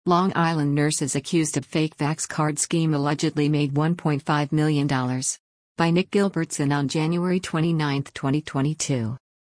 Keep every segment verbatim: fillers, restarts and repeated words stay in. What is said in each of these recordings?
Long Island nurses accused of fake vax card scheme allegedly made one point five million dollars. By Nick Gilbertson on January twenty-ninth, twenty twenty-two.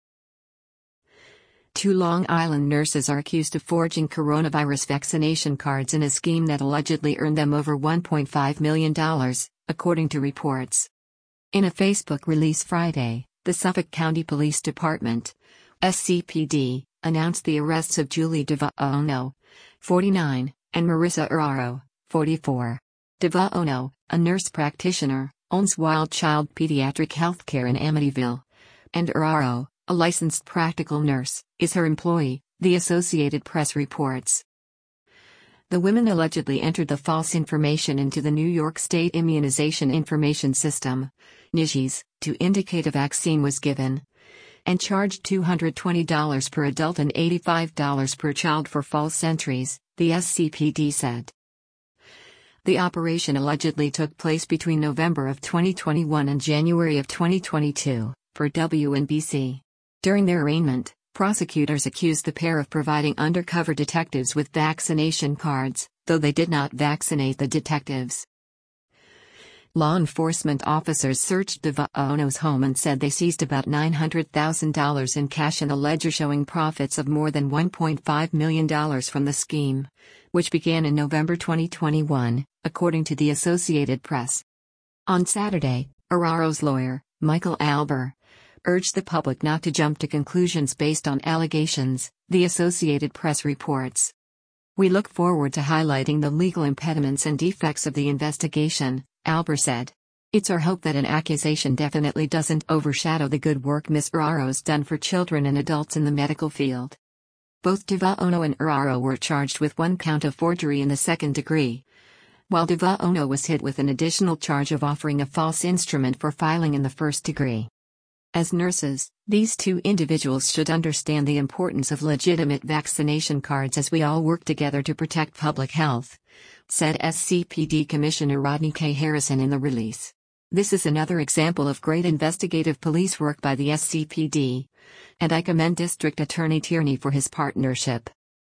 Two Long Island nurses are accused of forging coronavirus vaccination cards in a scheme that allegedly earned them over one point five million dollars, according to reports. In a Facebook release Friday, the Suffolk County Police Department, S C P D, announced the arrests of Julie DeVaono, forty-nine, and Marissa Uraro, forty-four. DeVaono, a nurse practitioner, owns Wild Child Pediatric Healthcare in Amityville, and Uraro, a licensed practical nurse, is her employee, the Associated Press reports. The women allegedly entered the false information into the New York State Immunization Information System, N I S I S, to indicate a vaccine was given, and charged two hundred twenty dollars per adult and eighty-five dollars per child for false entries, the S C P D said. The operation allegedly took place between November of twenty twenty-one and January of twenty twenty-two, per W N B C. During their arraignment, prosecutors accused the pair of providing undercover detectives with vaccination cards, though they did not vaccinate the detectives. Law enforcement officers searched DeVaono's home and said they seized about nine hundred thousand dollars in cash and a ledger showing profits of more than one point five million dollars from the scheme, which began in November twenty twenty-one, according to the Associated Press. On Saturday, Uraro's lawyer, Michael Alber, urged the public not to jump to conclusions based on allegations, the Associated Press reports. We look forward to highlighting the legal impediments and defects of the investigation, Alber said. It's our hope that an accusation definitely doesn't overshadow the good work Miz Uraro's done for children and adults in the medical field. Both DeVaono and Uraro were charged with one count of forgery in the second degree, while DeVaono was hit with an additional charge of offering a false instrument for filing in the first degree. As nurses, these two individuals should understand the importance of legitimate vaccination cards as we all work together to protect public health, said S C P D Commissioner Rodney K. Harrison in the release. This is another example of great investigative police work by the S C P D, and I commend District Attorney Tierney for his partnership.